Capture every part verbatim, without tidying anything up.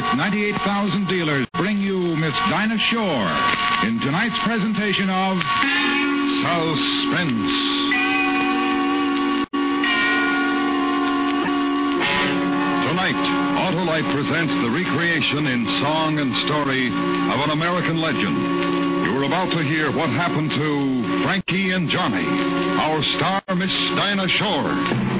ninety-eight thousand dealers bring you Miss Dinah Shore in tonight's presentation of Suspense. Tonight, Autolite presents the recreation in song and story of an American legend. You're about to hear what happened to Frankie and Johnny, our star, Miss Dinah Shore.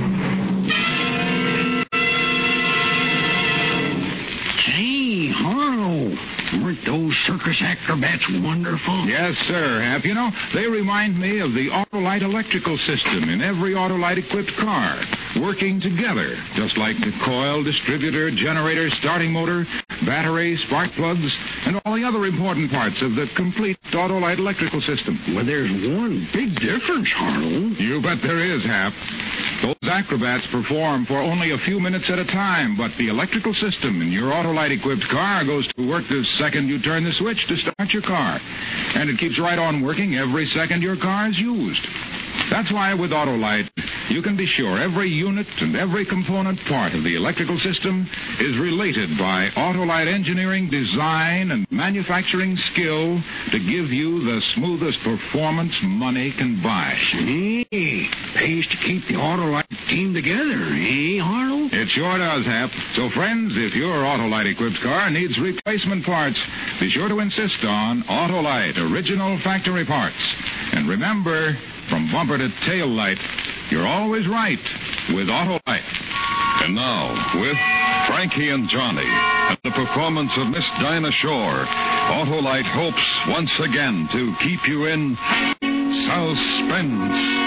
Weren't those circus acrobats wonderful? Yes, sir, Hap. You know, they remind me of the Autolite electrical system in every Autolite-equipped car, working together, just like the coil, distributor, generator, starting motor, battery, spark plugs, and all the other important parts of the complete Autolite electrical system. Well, there's one big difference, Harlow. You bet there is, Hap. Those acrobats perform for only a few minutes at a time, but the electrical system in your Autolite-equipped car goes to work the second you turn the switch to start your car. And it keeps right on working every second your car is used. That's why with Autolite, you can be sure every unit and every component part of the electrical system is related by Autolite engineering, design, and manufacturing skill to give you the smoothest performance money can buy. Hey, pays to keep the Autolite team together, eh, Harlow? It sure does, Hap. So, friends, if your Autolite-equipped car needs replacement parts, be sure to insist on Autolite original factory parts. And remember, from bumper to tail light, you're always right with Autolite. And now, with Frankie and Johnny and the performance of Miss Dinah Shore, Autolite hopes once again to keep you in suspense.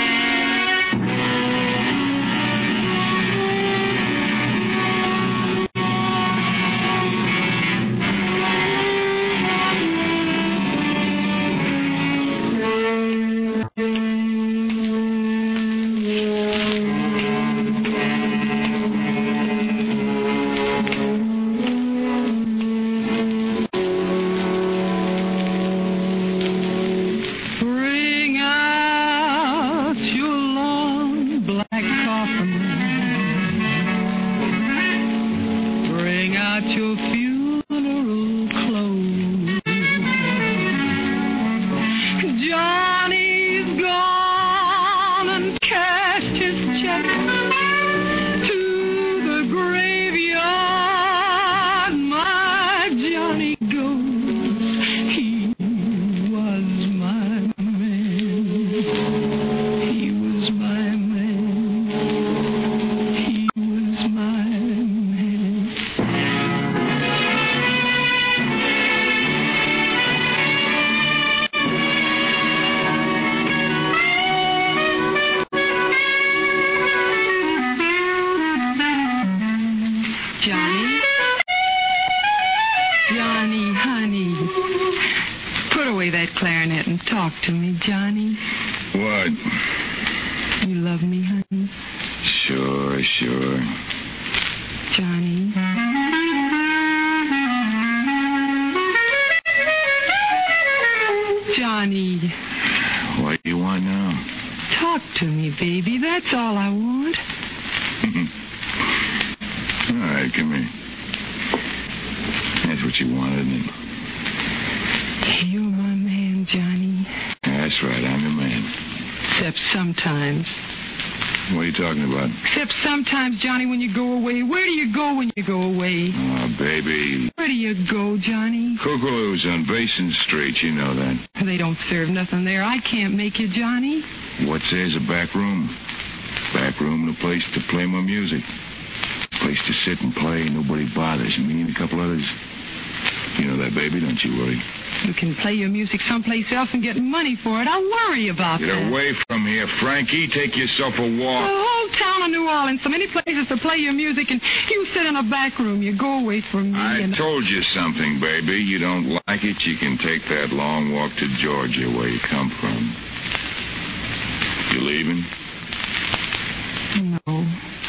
Talk to me, Johnny. What? You love me, honey? Sure, sure. Johnny. Johnny. What do you want now? Talk to me, baby. That's all I want. All right, come here. That's what you wanted, isn't it? You're my man, Johnny. That's right, I'm your man. Except sometimes. What are you talking about? Except sometimes, Johnny, when you go away. Where do you go when you go away? Oh, baby. Where do you go, Johnny? Cuckoo's on Basin Street, you know that. They don't serve nothing there. I can't make you, Johnny. What's there's a back room? Back room and a place to play my music. Place to sit and play. Nobody bothers me and a couple others. You know that, baby, don't you worry. You can play your music someplace else and get money for it. I worry about Get that. Get away from here, Frankie. Take yourself a walk. The whole town of New Orleans, so many places to play your music, and you sit in a back room. You go away from me. I and... told you something, baby. You don't like it, you can take that long walk to Georgia, where you come from. You leaving? No.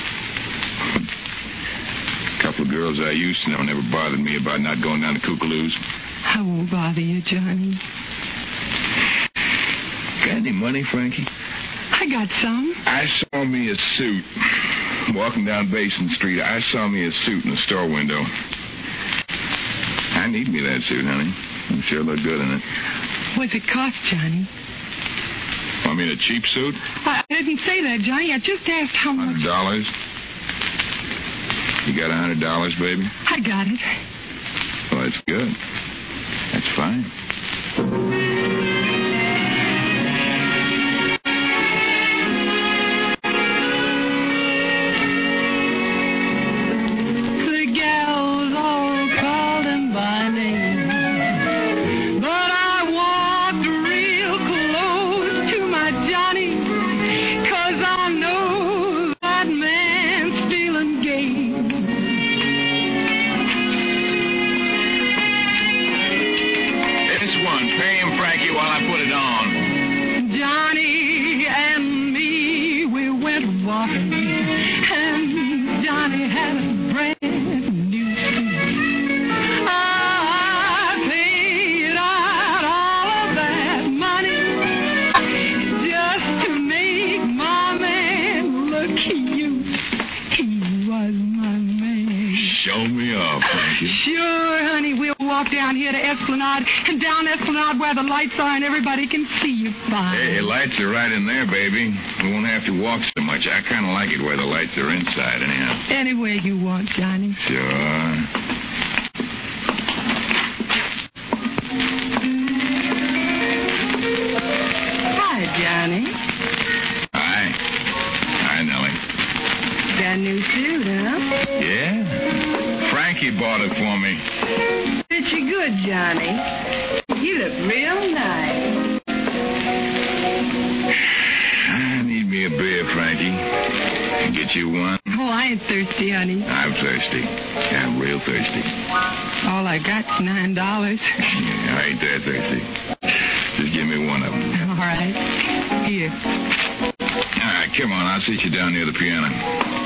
A couple of girls I used to know never bothered me about not going down to Kookaloo's. I won't bother you, Johnny. Got any money, Frankie? I got some. I saw me a suit. Walking down Basin Street, I saw me a suit in the store window. I need me that suit, honey. You sure look good in it. What's it cost, Johnny? I mean, a cheap suit? I, I didn't say that, Johnny. I just asked how much. Hundred dollars. You got a hundred dollars, baby? I got it. Well, that's good. That's fine. Down here to Esplanade, and down Esplanade where the lights are and everybody can see you fine. Hey, lights are right in there, baby. We won't have to walk so much. I kind of like it where the lights are inside, anyhow. Anywhere you want, Johnny. Sure. Hi, Johnny. Hi. Hi, Nellie. Got a new suit, huh? Yeah. Frankie bought it for me. Fit you good, Johnny. You look real nice. I need me a beer, Frankie. Get you one? Oh, I ain't thirsty, honey. I'm thirsty. I'm real thirsty. All I got's nine dollars. Yeah, I ain't that thirsty. Just give me one of them. All right. Here. All right, come on. I'll sit you down near the piano.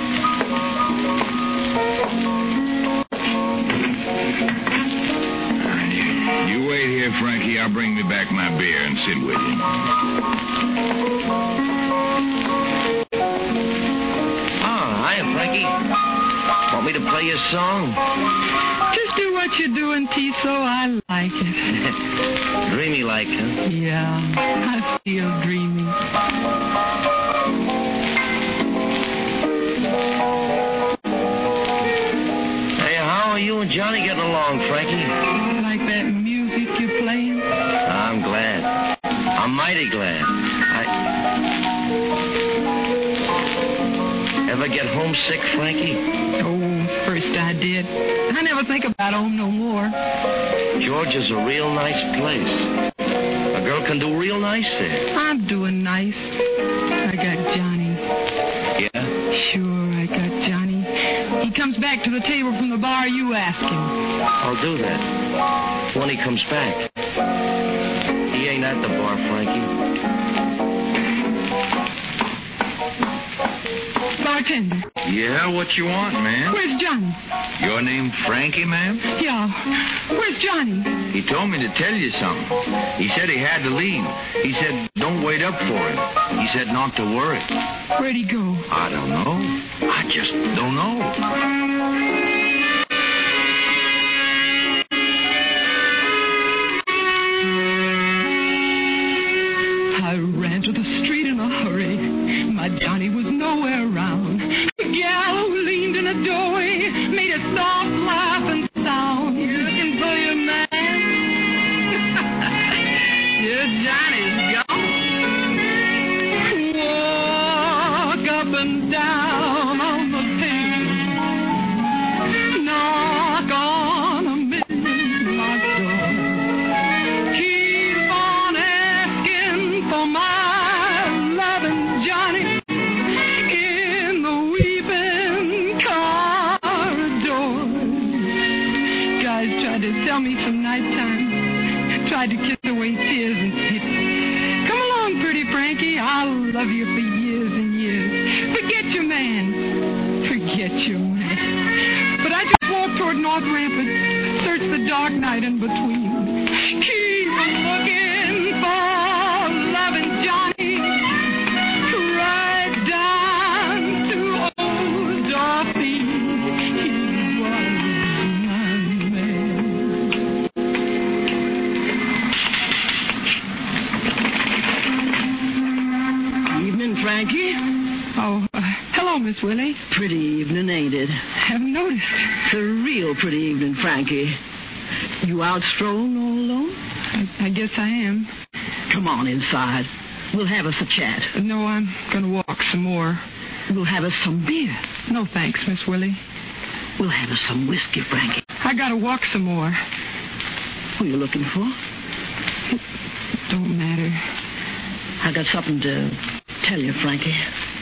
You wait here, Frankie. I'll bring me back my beer and sit with you. Oh, hiya, Frankie. Want me to play you a song? Just do what you're doing, Tiso. I like it. Dreamy like, huh? Yeah, I feel dreamy. Hey, how are you and Johnny getting along, Frankie? Like that music you're playing? I'm glad. I'm mighty glad. I... Ever get homesick, Frankie? Oh, first I did. I never think about home no more. Georgia's a real nice place. A girl can do real nice there. I'm doing nice. I got Johnny. Yeah? Sure, I got Johnny. He comes back to the table from the bar, you ask him. I'll do that. When he comes back. He ain't at the bar, Frankie. Bartender. Yeah, what you want, ma'am? Where's Johnny? Your name Frankie, ma'am? Yeah. Where's Johnny? He told me to tell you something. He said he had to leave. He said, don't wait up for him. He said not to worry. Where'd he go? I don't know. I just don't know. I ran to the street in a hurry. My Johnny was nowhere around. The gal who leaned in a doorway made a soft laughing sound. You looking for your man? Your Johnny's gone. Walk up and down on the pavement. Knock on a midnight door. Keep on asking for my loving Johnny in the weeping corridors. Guys tried to tell me some nighttime, tried to kiss away tears and said, come along, pretty Frankie, I'll love you for years and years. Forget your man, forget your man. But I just walked toward North Rampart, searched the dark night in between. Keep looking for loving Johnny, right down to old Dorothy. He was my man. Frankie. Oh, uh, hello, Miss Willie. Pretty evening, ain't it? Haven't noticed. It's a real pretty evening, Frankie. You out strolling all alone? I, I guess I am. Come on inside. We'll have us a chat. No, I'm going to walk some more. We'll have us some beer. No, thanks, Miss Willie. We'll have us some whiskey, Frankie. I got to walk some more. Who are you looking for? It don't matter. I got something to tell you, Frankie.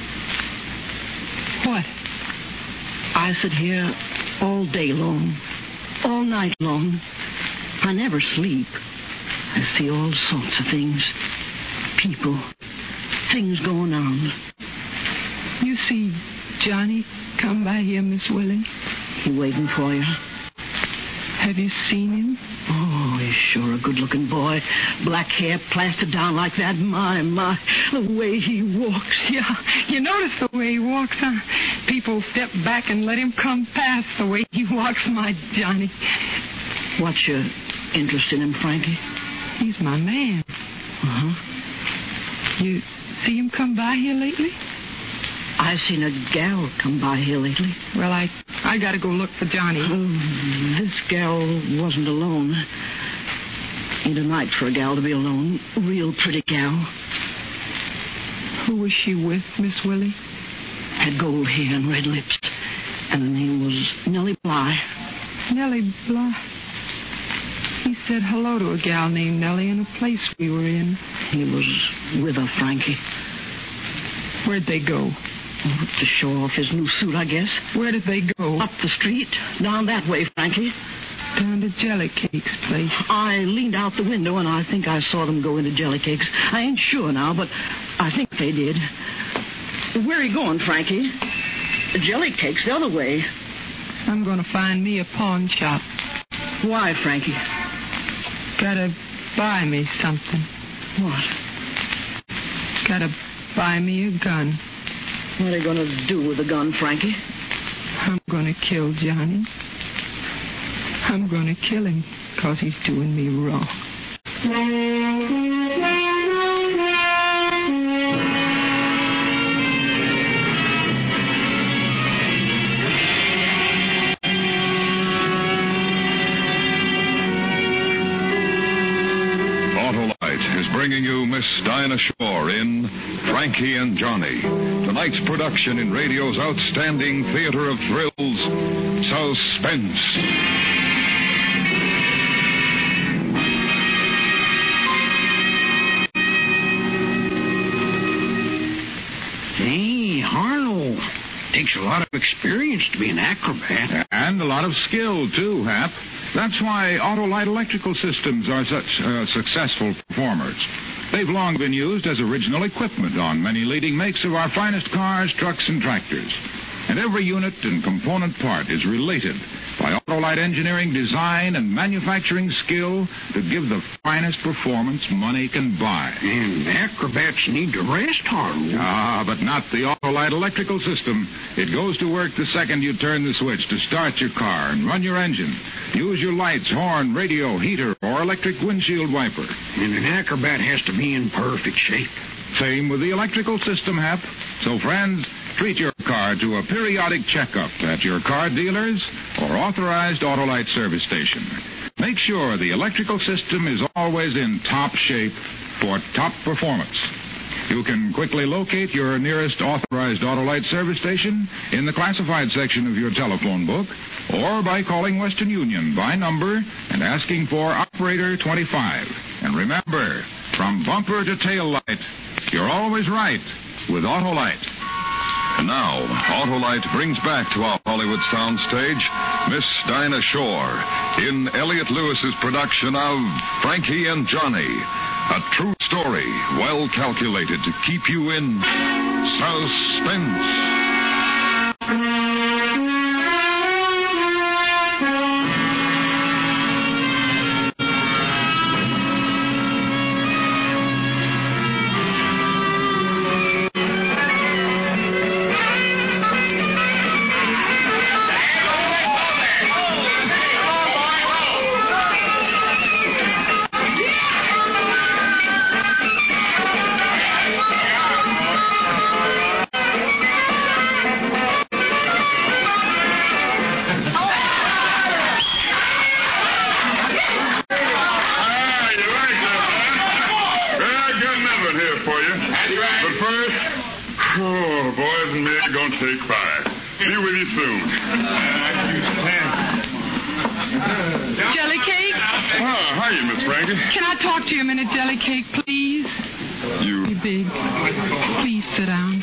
What? I sit here all day long, all night long. I never sleep. I see all sorts of things. People. Things going on. You see Johnny come by here, Miss Willie? He waiting for you. Have you seen him? Oh, he's sure a good-looking boy. Black hair plastered down like that. My, my, the way he walks. Yeah, you notice the way he walks, huh? People step back and let him come past the way he walks, my Johnny. What's your interest in him, Frankie? He's my man. Uh-huh. You see him come by here lately? I seen a gal come by here lately. Well, I I got to go look for Johnny. Oh, this gal wasn't alone. Ain't a night for a gal to be alone. Real pretty gal. Who was she with, Miss Willie? Had gold hair and red lips. And her name was Nellie Bly. Nellie Bly? He said hello to a gal named Nellie in a place we were in. He was with her, Frankie. Where'd they go? To show off his new suit, I guess. Where did they go? Up the street. Down that way, Frankie. Down to Jellycake's place. I leaned out the window, and I think I saw them go into Jellycake's. I ain't sure now, but I think they did. Where are you going, Frankie? Jellycake's the other way. I'm going to find me a pawn shop. Why, Frankie? Gotta buy me something. What? Gotta buy me a gun. What are you going to do with the gun, Frankie? I'm going to kill Johnny. I'm going to kill him because he's doing me wrong. Autolite is bringing you Miss Dinah Shore in Frankie and Johnny. Tonight's production in radio's outstanding theater of thrills, Suspense. Hey, Harlow. Takes a lot of experience to be an acrobat. And a lot of skill, too, Hap. That's why Autolite electrical systems are such uh, successful performers. They've long been used as original equipment on many leading makes of our finest cars, trucks, and tractors. And every unit and component part is related by Autolite engineering, design, and manufacturing skill to give the finest performance money can buy. And acrobats need to rest, Harlow. Ah, but not the Autolite electrical system. It goes to work the second you turn the switch to start your car and run your engine. Use your lights, horn, radio, heater, or electric windshield wiper. And an acrobat has to be in perfect shape. Same with the electrical system, Hap. So, friends, treat your car to a periodic checkup at your car dealers or authorized Autolite service station. Make sure the electrical system is always in top shape for top performance. You can quickly locate your nearest authorized Autolite service station in the classified section of your telephone book or by calling Western Union by number and asking for Operator twenty-five. And remember, from bumper to tail light, you're always right with Autolite. And now, Autolite brings back to our Hollywood soundstage Miss Dinah Shore in Elliot Lewis's production of Frankie and Johnny. A true story, well calculated to keep you in suspense. Oh, the boys and me are going to take five. Be with you soon. Jelly cake? Oh, hiya, Miss Frankie. Can I talk to you a minute, Jelly cake, please? You... You big. Please sit down.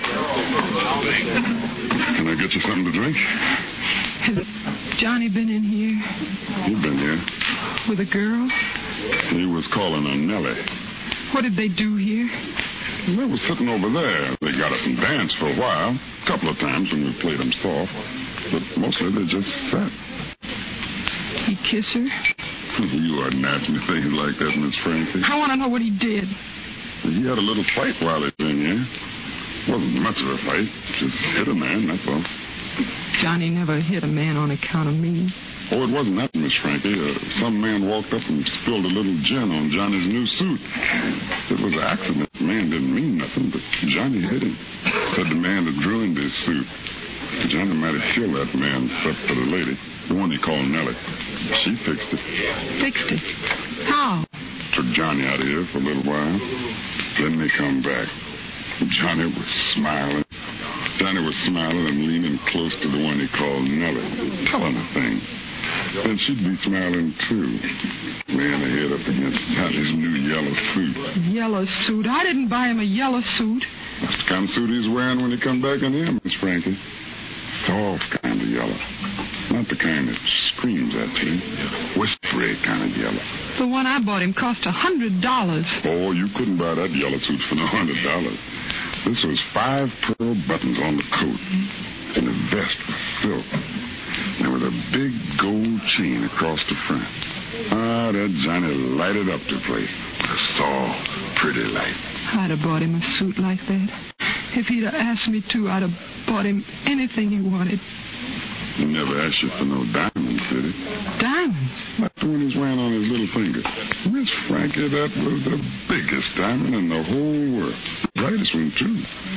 Can I get you something to drink? Has Johnny been in here? He's been here. With a girl? He was calling her Nellie. What did they do here? They were sitting over there. They got up and danced for a while. A couple of times when we played them soft. But mostly they just sat. He kiss her? You oughtn't ask me things like that, Miss Francie. I want to know what he did. He had a little fight while he was in here. Wasn't much of a fight. Just hit a man, that's all. Johnny never hit a man on account of me. Oh, it wasn't that, Miss Frankie. Uh, some man walked up and spilled a little gin on Johnny's new suit. It was an accident. The man didn't mean nothing, but Johnny hit him. Said the man had ruined his suit. Johnny might have killed that man, except for the lady, the one he called Nellie. She fixed it. Fixed it? How? Took Johnny out of here for a little while. Then they come back. Johnny was smiling. Johnny was smiling and leaning close to the one he called Nellie, telling her things. Then she'd be smiling, too, laying her head up against Johnny's new yellow suit. Yellow suit? I didn't buy him a yellow suit. That's the kind of suit he's wearing when he come back in here, Miss Frankie. Soft kind of yellow. Not the kind that screams at you. Whispery kind of yellow. The one I bought him cost a hundred dollars. Oh, you couldn't buy that yellow suit for no hundred dollars. This was five pearl buttons on the coat. And the vest was silk. And with a big gold chain across the front. Ah, that Johnny lighted up the place. A soft, pretty light. I'd have bought him a suit like that. If he'd have asked me to, I'd have bought him anything he wanted. He never asked you for no diamonds, did he? Diamonds? Like the one he's wearing on his little finger. Miss Frankie, that was the biggest diamond in the whole world. The brightest one, too.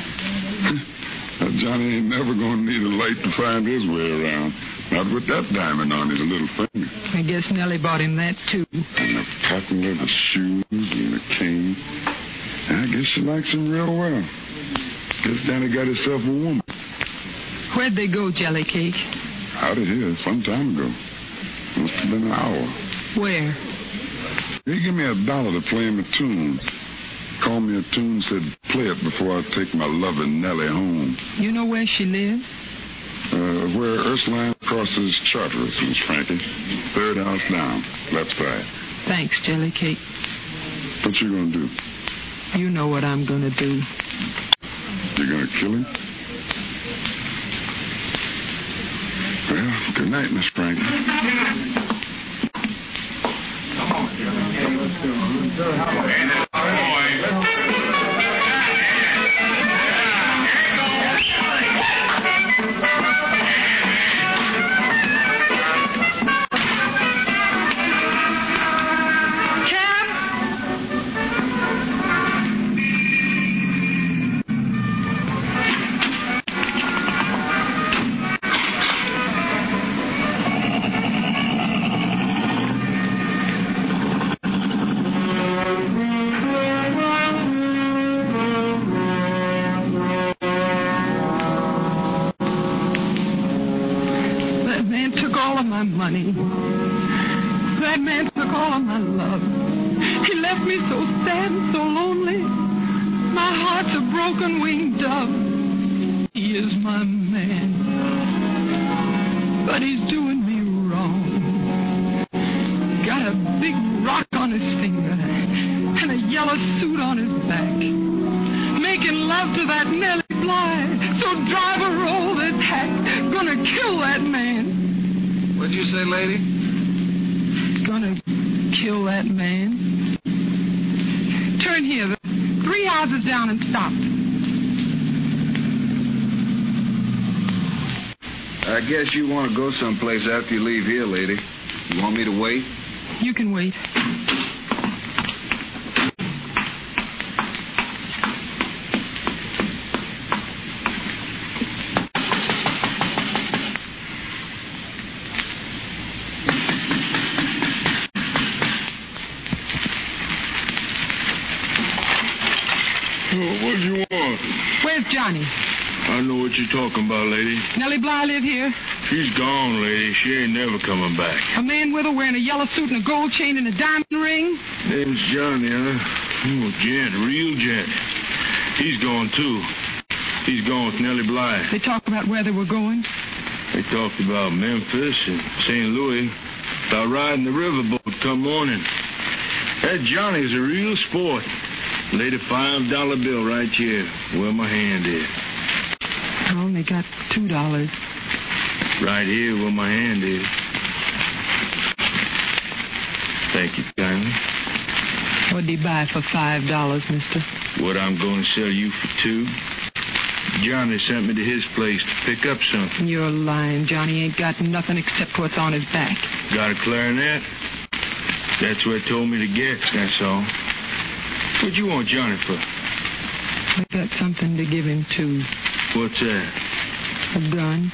Now, Johnny ain't never going to need a light to find his way around. Not with that diamond on his little finger. I guess Nellie bought him that, too. And the pattern of the shoes and the cane. I guess she likes him real well. Guess Danny got himself a woman. Where'd they go, Jelly Cake? Out of here some time ago. Must have been an hour. Where? He gave me a dollar to play him a tune. Called me a tune, said play it before I take my loving Nellie home. You know where she lives? Uh, where Ursuline crosses Charteris, Miss Frankie. Third house down, left side. Thanks, Jelly Cake. What you gonna do? You know what I'm gonna do. You gonna kill him? Well, good night, Miss Frankie. Come on, money. That man took all of my love. He left me so sad and so lonely. My heart's a broken winged dove. He is my man, but he's doing me wrong. Got a big rock on his finger and a yellow suit on his back. Making love to that Nellie Bly. So driver, roll this hack. Gonna kill that man. What'd you say, lady? Gonna kill that man. Turn here. The three houses down and stop. I guess you want to go someplace after you leave here, lady. You want me to wait? You can wait. Johnny? I know what you're talking about, lady. Nellie Bly live here? She's gone, lady. She ain't never coming back. A man with her wearing a yellow suit and a gold chain and a diamond ring? Name's Johnny, huh? Oh, gent, real gent. He's gone, too. He's gone with Nellie Bly. They talked about where they were going? They talked about Memphis and Saint Louis. About riding the riverboat come morning. That Johnny's a real sport. Laid a five dollar bill right here where my hand is. I only got two dollars. Right here where my hand is. Thank you kindly. What'd he buy for five dollars, mister? What I'm going to sell you for two. Johnny sent me to his place to pick up something. You're lying. Johnny ain't got nothing except what's on his back. Got a clarinet? That's what told me to get, that's all. What you want Johnny for? I got something to give him, too. What's that? A gun.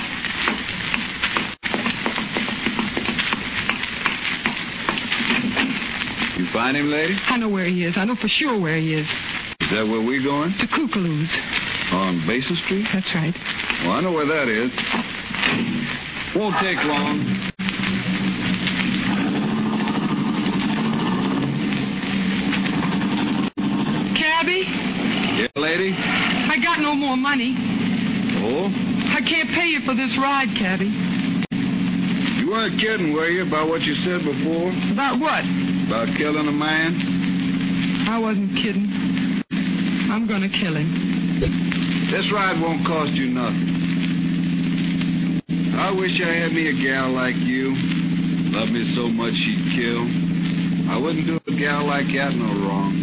You find him, lady? I know where he is. I know for sure where he is. Is that where we're going? To Kookaloo's. On Basin Street? That's right. Well, I know where that is. Won't take long. Yeah, lady? I got no more money. Oh? I can't pay you for this ride, cabby. You weren't kidding, were you, about what you said before? About what? About killing a man? I wasn't kidding. I'm going to kill him. This ride won't cost you nothing. I wish I had me a gal like you. Loved me so much she'd kill. I wouldn't do a gal like that no wrong.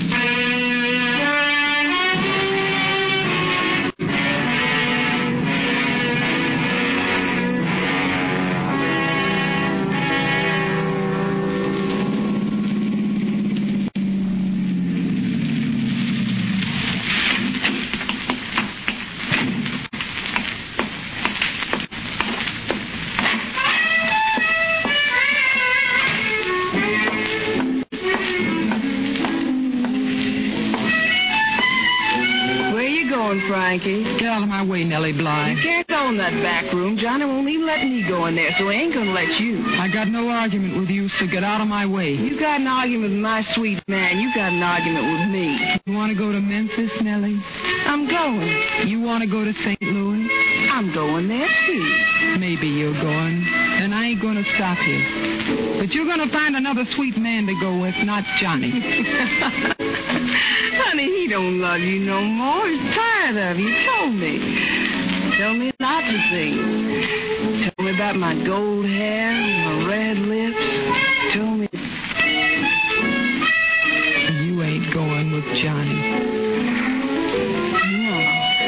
Frankie. Get out of my way, Nellie Bly. You can't go in that back room. Johnny won't even let me go in there, so he ain't gonna let you. I got no argument with you, so get out of my way. You got an argument with my sweet man. You got an argument with me. You want to go to Memphis, Nellie? I'm going. You want to go to Saint Louis? I'm going there, too. Maybe you're going. And I ain't going to stop you. But you're going to find another sweet man to go with, not Johnny. Honey, he don't love you no more. He's tired of you. He told me. Tell me lots of things. Tell me about my gold hair, my red lips. Tell me. You ain't going with Johnny. No.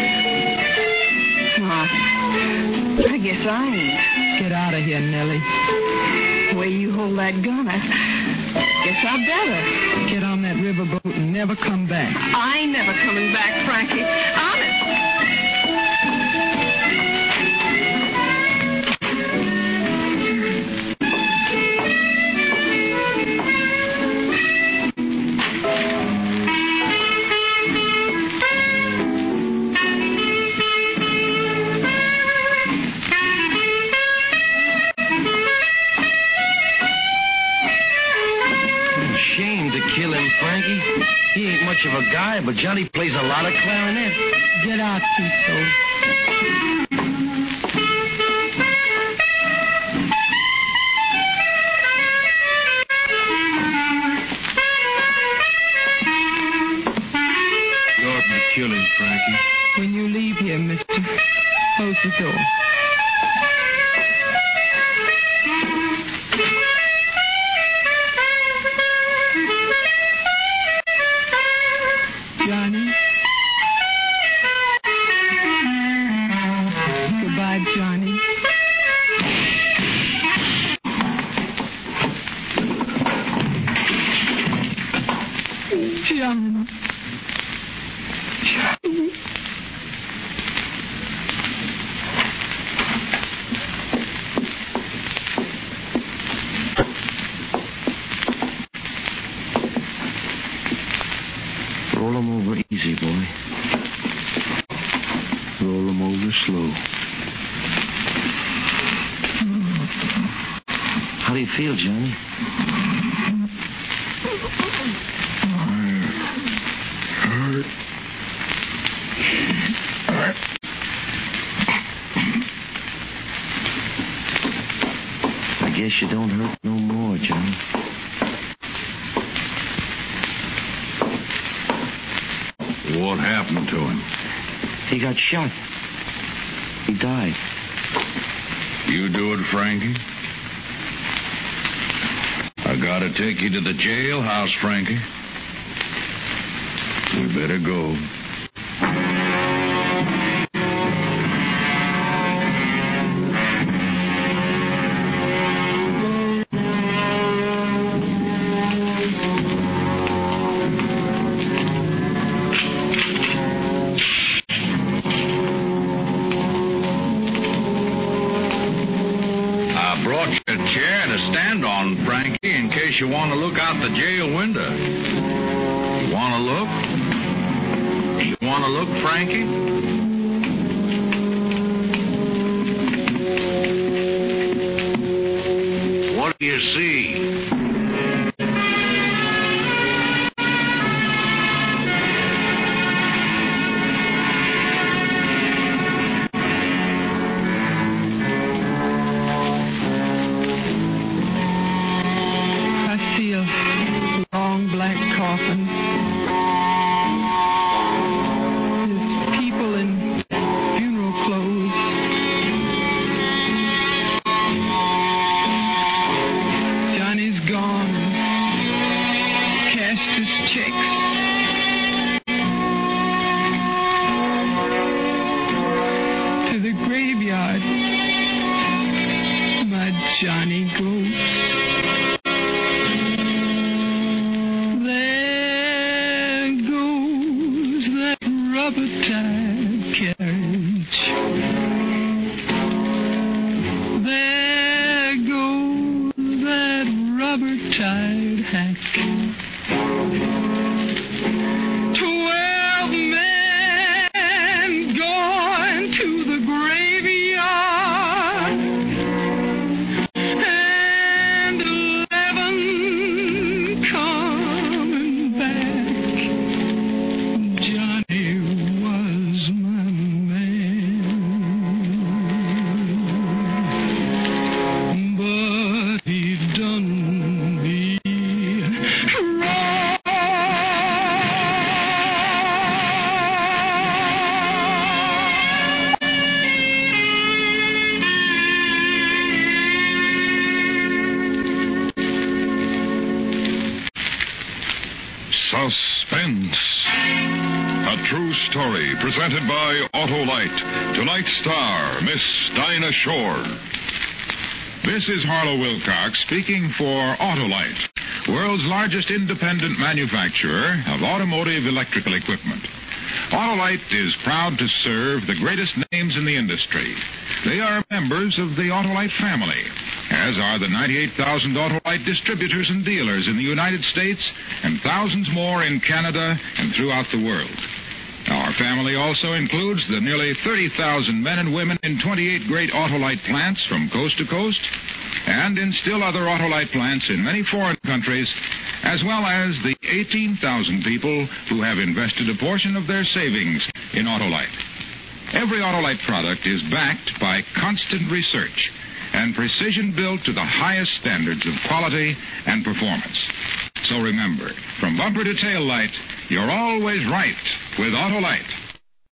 No, I guess I ain't. Get out of here, Nellie. The way you hold that gun, I guess I better. Get on that riverboat and never come back. I ain't never coming back, Frankie. Honest. He ain't much of a guy, but Johnny plays a lot of clarinet. Get out, Tito. You ought to kill him, Frankie. When you leave here, mister, close the door. Johnny? Goodbye, Johnny. John. Johnny. Roll him over easy, boy. Roll them over slow. How do you feel, Johnny? Hurt. Hurt. I guess you don't hurt no more, Johnny. What happened to him? He got shot. He died. You do it, Frankie? I gotta take you to the jailhouse, Frankie. We better go. You want to look out the jail window. You want to look? You want to look, Frankie? What do you see? Johnny goes. There goes that rubber-tied carriage. There goes that rubber-tied hack. Twelve men going to the graveyard. Suspense. A true story presented by Autolite. Tonight's star, Miss Dinah Shore. This is Harlow Wilcox speaking for Autolite, world's largest independent manufacturer of automotive electrical equipment. Autolite is proud to serve the greatest names in the industry. They are members of the Autolite family, as are the ninety-eight thousand Autolite distributors and dealers in the United States and thousands more in Canada and throughout the world. Our family also includes the nearly thirty thousand men and women in twenty-eight great Autolite plants from coast to coast, and in still other Autolite plants in many foreign countries, as well as the eighteen thousand people who have invested a portion of their savings in Autolite. Every Autolite product is backed by constant research and precision built to the highest standards of quality and performance. So remember, from bumper to tail light, you're always right with Autolite.